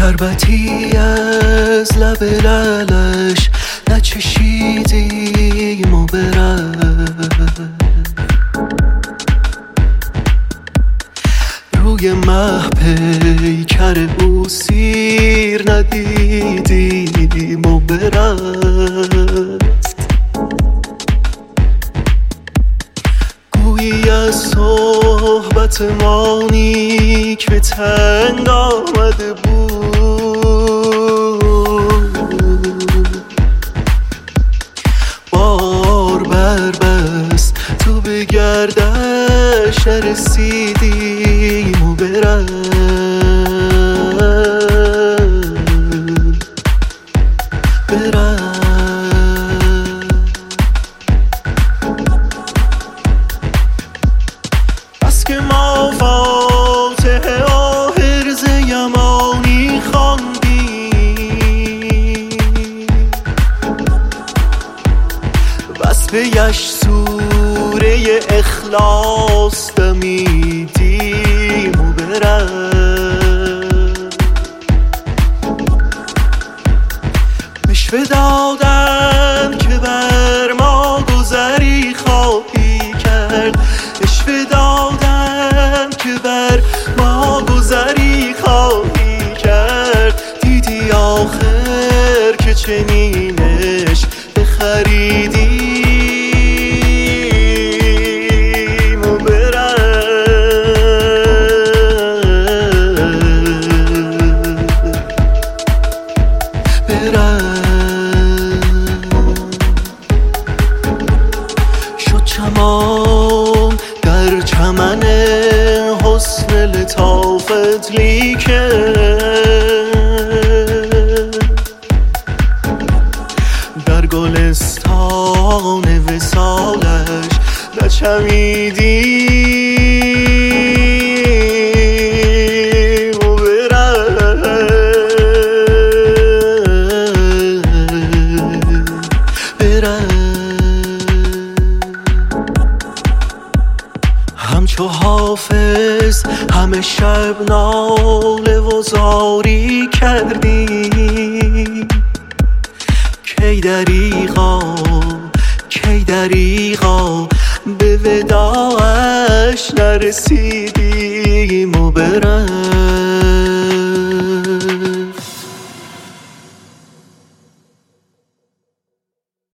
شربتی از لب لالش نچشیدیم و برد روی مه پیکر او سیر ندیدیم و برست گویی از صحبت ما نیک به تنگ آمده بود بار بربست تو به گردش نرسیدیم و برست بس که ما فاتحه آخر ز یمانی خواندیم بس به یش سوره اخلاص دمیدیم و برد مشوه دادن که بر ما گذری خواهی کرد مشوه دادن که بر ما گذری خواهی کرد دیدی آخر که چنینش بخریدیم و شد چمان در چمن حسن لطافت لیکن در گلستان وصالش نچمیدیم و همچو حافظ همه شب ناله و زاری کردیم کی دریغا به وداعش نرسیدیم و برد